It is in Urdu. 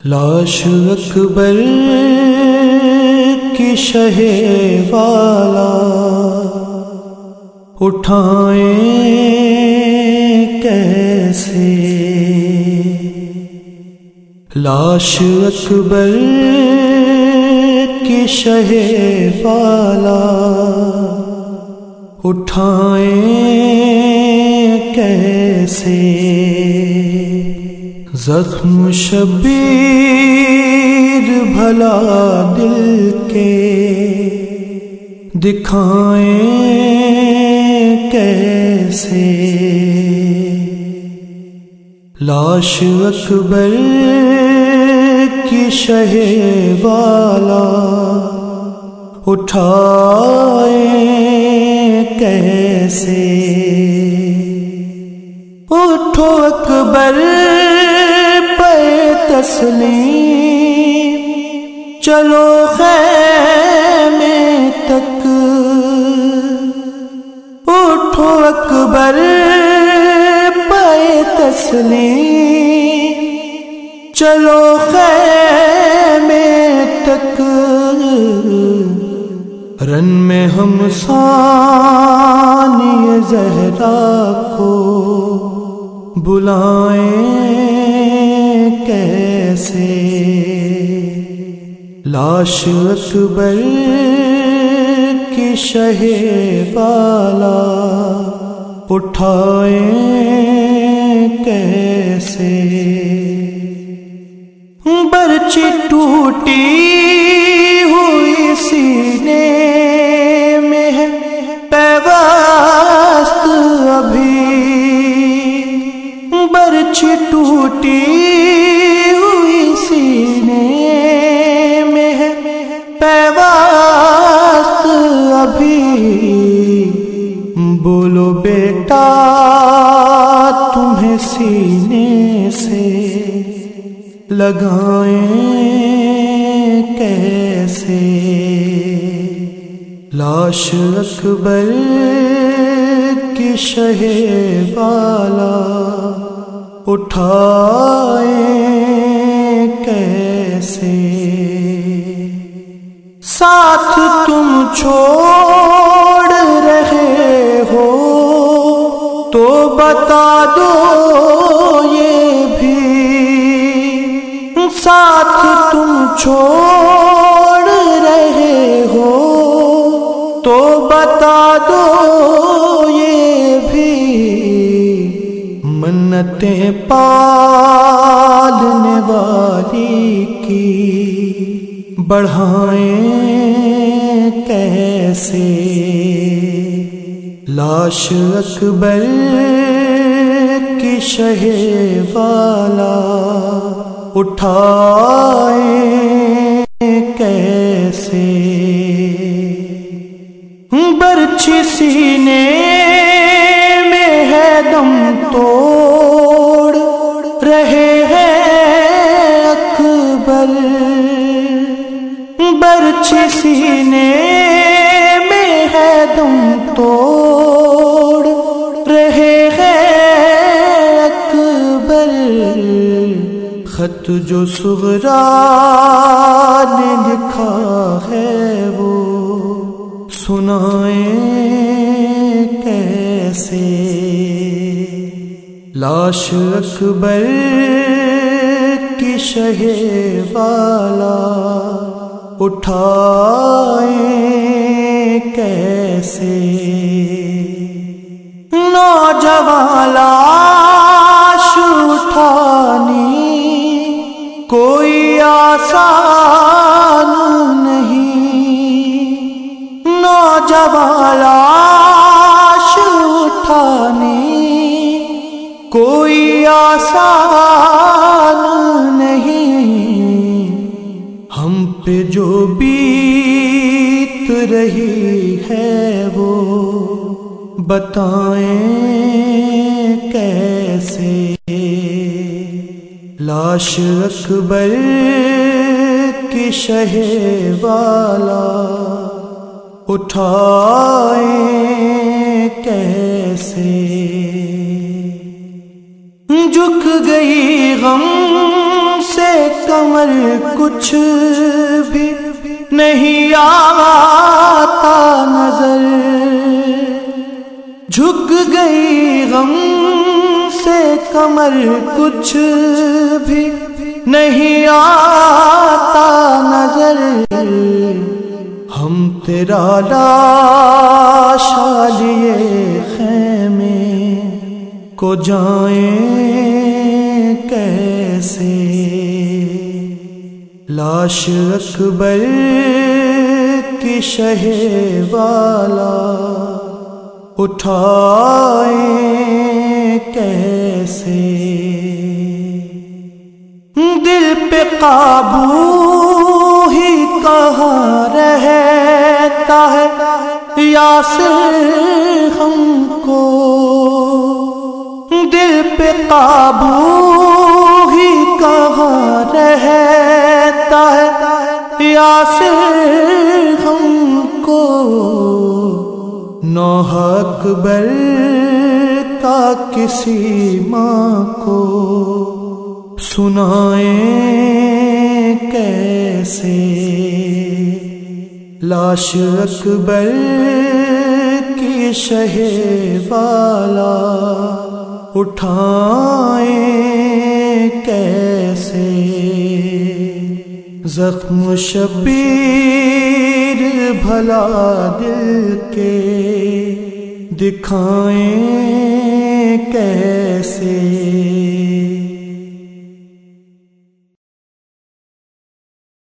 لاش اکبر کی شہ والا اٹھائیں کیسے، لاش اکبر کی شہ والا اٹھائیں کیسے، زخم شبیر بھلا دل کے دکھائیں کیسے، لاش اکبر کی شہ والا اٹھائیں کیسے، اٹھو اکبر تسلیم چلو خیمے تک، اٹھو اکبر پائے تسلیم چلو خیمے تک، رن میں ہم ثانی زہرا کو بلائیں کیسے، لاش اکبر کی شہ والا اٹھائیں کیسے، برچی ٹوٹی ہوئی سینے میں ہے پیوست ابھی، برچی ٹوٹی ہوئی سینے میں ہے پیوست ابھی، بولو بیٹا تمہیں سینے سے لگائیں کیسے، لاش اکبر کی شہ والا اٹھائیں کیسے، ساتھ تم چھوڑ رہے ہو تو بتا دو یہ بھی، ساتھ تم چھوڑ رہے ہو تو بتا دو یہ بھی، منتیں پالنے والی کی بڑھائیں کیسے، لاش اکبر کی شہ والا اٹھائیں کیسے، برچھی سینے میں ہے دم توڑ رہے ہیں اکبر، برچھی سینے میں ہے دم توڑ رہے ہیں اکبر، خط جو صغرا نے لکھا ہے وہ سنائیں کیسے، لاش اکبر کی شہ والا اٹھائیں کیسے، نوجوان لاش اٹھانی کوئی آسان نہیں، نوجوان لاش اٹھانی کوئی آسان نہیں، ہم پہ جو بیت رہی ہے وہ بتائیں کیسے، لاش اکبر کی شہ والا اٹھائیں کیسے، جھک گئی غم سے کمر کچھ بھی نہیں آتا نظر، جھک گئی غم سے کمر کچھ بھی نہیں آتا نظر، ہم تیرا لاشا لیے خیمے کو جائیں کیسے، لاش اکبر کی شہ والا اٹھائیں کیسے، دل پہ قابو ہی کہاں رہتا ہے یاسر ہم کو، دل پہ قابو ہی کہاں رہتا ہے یاسر ہم کو، نوح اکبر کا کسی ماں کو سنائیں کیسے، لاش اکبر کی شہ والا اٹھائیں کیسے، زخم شبیر بھلا دل کے دکھائیں کیسے،